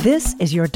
This is your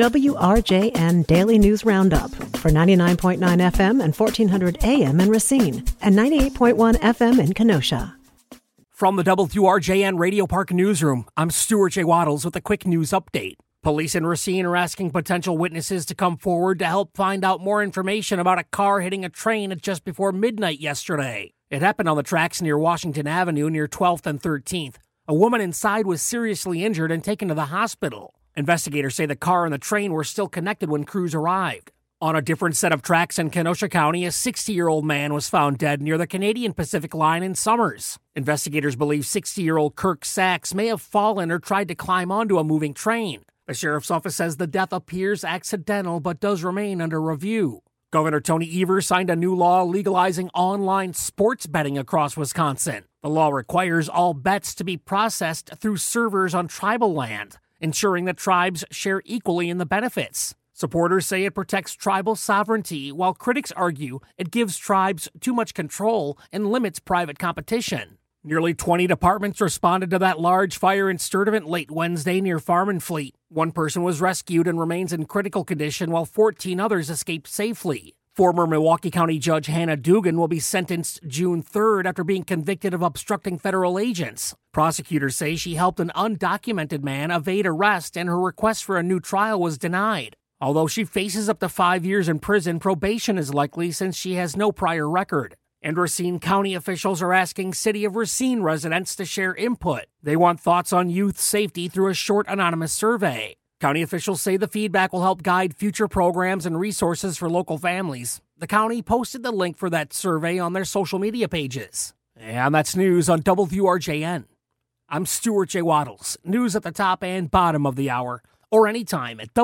WRJN Daily News Roundup for 99.9 FM and 1400 AM in Racine and 98.1 FM in Kenosha. From the WRJN Radio Park Newsroom, I'm Stuart J. Waddles with a quick news update. Police in Racine are asking potential witnesses to come forward to help find out more information about a car hitting a train at just before midnight yesterday. It happened on the tracks near Washington Avenue near 12th and 13th. A woman inside was seriously injured and taken to the hospital. Investigators say the car and the train were still connected when crews arrived. On a different set of tracks in Kenosha County, a 60-year-old man was found dead near the Canadian Pacific line in Somers. Investigators believe 60-year-old Kirk Sachs may have fallen or tried to climb onto a moving train. The sheriff's office says the death appears accidental but does remain under review. Governor Tony Evers signed a new law legalizing online sports betting across Wisconsin. The law requires all bets to be processed through servers on tribal land, ensuring that tribes share equally in the benefits. Supporters say it protects tribal sovereignty, while critics argue it gives tribes too much control and limits private competition. Nearly 20 departments responded to that large fire in Sturtevant late Wednesday near Farm and Fleet. One person was rescued and remains in critical condition, while 14 others escaped safely. Former Milwaukee County Judge Hannah Dugan will be sentenced June 3rd after being convicted of obstructing federal agents. Prosecutors say she helped an undocumented man evade arrest, and her request for a new trial was denied. Although she faces up to 5 years in prison, probation is likely since she has no prior record. And Racine County officials are asking City of Racine residents to share input. They want thoughts on youth safety through a short anonymous survey. County officials say the feedback will help guide future programs and resources for local families. The county posted the link for that survey on their social media pages. And that's news on WRJN. I'm Stuart J. Waddles. News at the top and bottom of the hour, or anytime at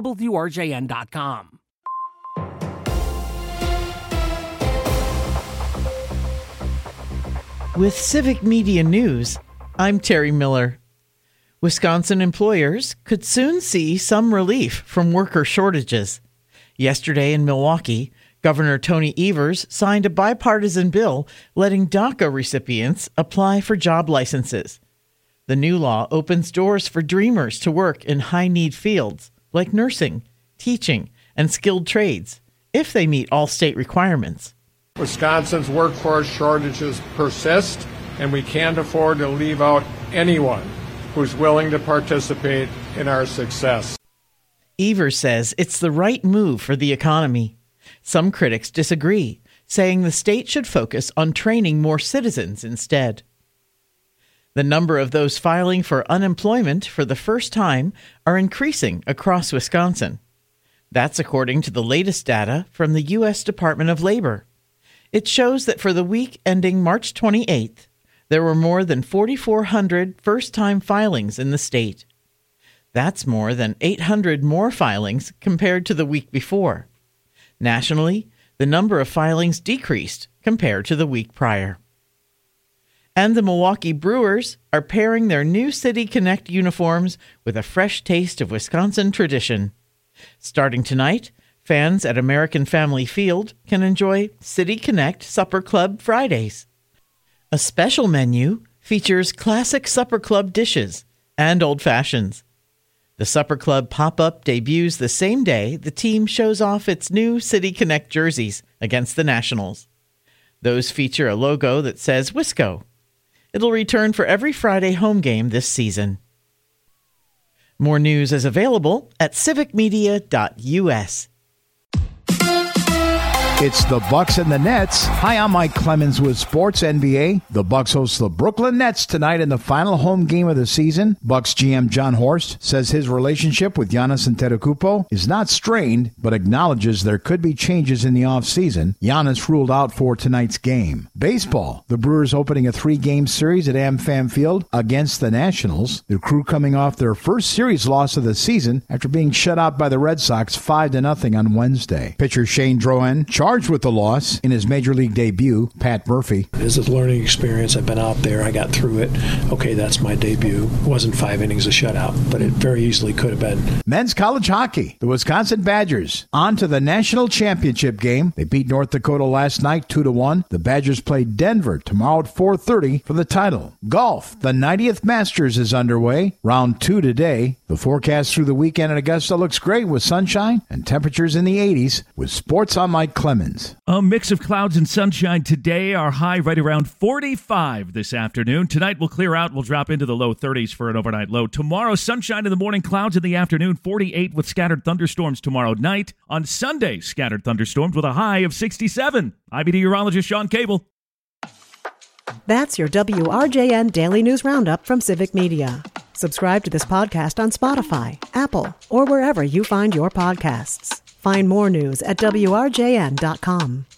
WRJN.com. With Civic Media News, I'm Terry Miller. Wisconsin employers could soon see some relief from worker shortages. Yesterday in Milwaukee, Governor Tony Evers signed a bipartisan bill letting DACA recipients apply for job licenses. The new law opens doors for dreamers to work in high-need fields like nursing, teaching, and skilled trades, if they meet all state requirements. Wisconsin's workforce shortages persist, and we can't afford to leave out anyone who's willing to participate in our success. Evers says it's the right move for the economy. Some critics disagree, saying the state should focus on training more citizens instead. The number of those filing for unemployment for the first time are increasing across Wisconsin. That's according to the latest data from the U.S. Department of Labor. It shows that for the week ending March 28th, there were more than 4,400 first-time filings in the state. That's more than 800 more filings compared to the week before. Nationally, the number of filings decreased compared to the week prior. And the Milwaukee Brewers are pairing their new City Connect uniforms with a fresh taste of Wisconsin tradition. Starting tonight, fans at American Family Field can enjoy City Connect Supper Club Fridays. A special menu features classic Supper Club dishes and old fashions. The Supper Club pop-up debuts the same day the team shows off its new City Connect jerseys against the Nationals. Those feature a logo that says Wisco. It'll return for every Friday home game this season. More news is available at civicmedia.us. It's the Bucks and the Nets. Hi, I'm Mike Clemens with Sports NBA. The Bucks host the Brooklyn Nets tonight in the final home game of the season. Bucks GM John Horst says his relationship with Giannis Antetokounmpo is not strained, but acknowledges there could be changes in the offseason. Giannis ruled out for tonight's game. Baseball. The Brewers opening a 3-game series at AmFam Field against the Nationals. The Crew coming off their first series loss of the season after being shut out by the Red Sox 5-0 on Wednesday. Pitcher Shane Drohan charged with the loss in his Major League debut, Pat Murphy. This is a learning experience. I've been out there. I got through it. Okay, that's my debut. It wasn't 5 innings of shutout, but it very easily could have been. Men's college hockey. The Wisconsin Badgers on to the national championship game. They beat North Dakota last night 2-1. The Badgers play Denver tomorrow at 4:30 for the title. Golf. The 90th Masters is underway. Round 2 today. The forecast through the weekend in Augusta looks great with sunshine and temperatures in the 80s. With sports, I'm Mike Clemens. A mix of clouds and sunshine today. Our high right around 45 this afternoon. Tonight we'll clear out. We'll drop into the low 30s for an overnight low. Tomorrow, sunshine in the morning, clouds in the afternoon. 48 with scattered thunderstorms tomorrow night. On Sunday, scattered thunderstorms with a high of 67. I'm meteorologist Sean Cable. That's your WRJN Daily News Roundup from Civic Media. Subscribe to this podcast on Spotify, Apple, or wherever you find your podcasts. Find more news at WRJN.com.